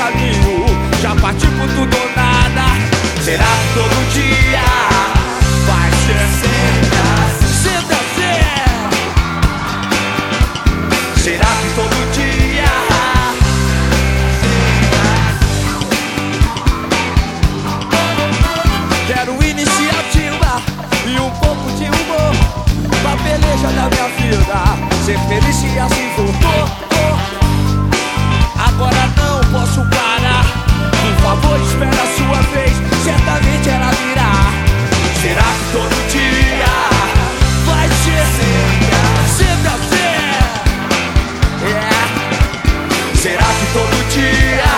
caminho, já parti por tudo ou nada. Será que todo dia vai ser sempre assim? Sempre assim. Será que todo dia? Quero iniciativa e um pouco de humor pra peleja da minha vida, ser feliz e assim vou. Agora não posso parar. Por favor, espera a sua vez, certamente ela virá. Será que todo dia vai ser sempre assim? Yeah. Será que todo dia?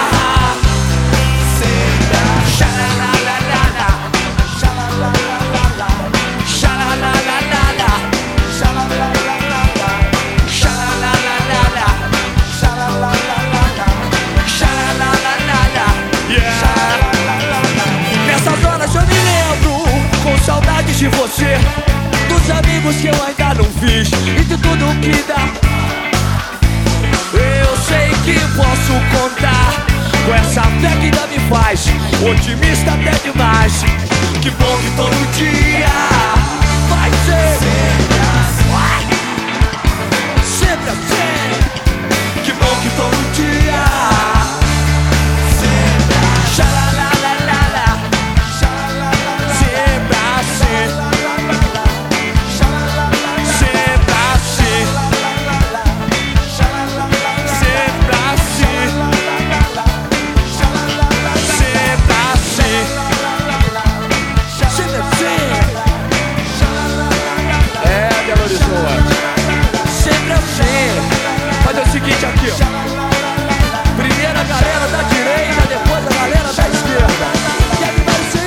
Saudades de você, dos amigos que eu ainda não fiz e de tudo que dá. Eu sei que posso contar com essa fé que ainda me faz otimista até demais. Que bom que todo dia vai ser sempre assim. Que bom que todo dia aqui, ó. Primeiro a galera da direita, depois a galera da esquerda. E aí vai ser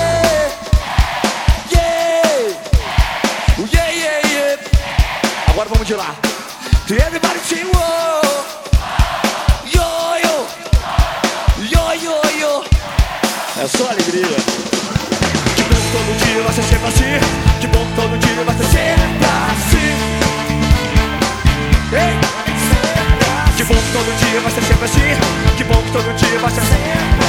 yeah. Agora vamos de lá. Everybody sing yo. É só alegria. Que bom que todo dia vai ser sempre assim. Que bom que todo dia vai ser sempre assim. Ei. Que bom que todo dia vai ser sempre assim. Que bom que todo dia vai ser sempre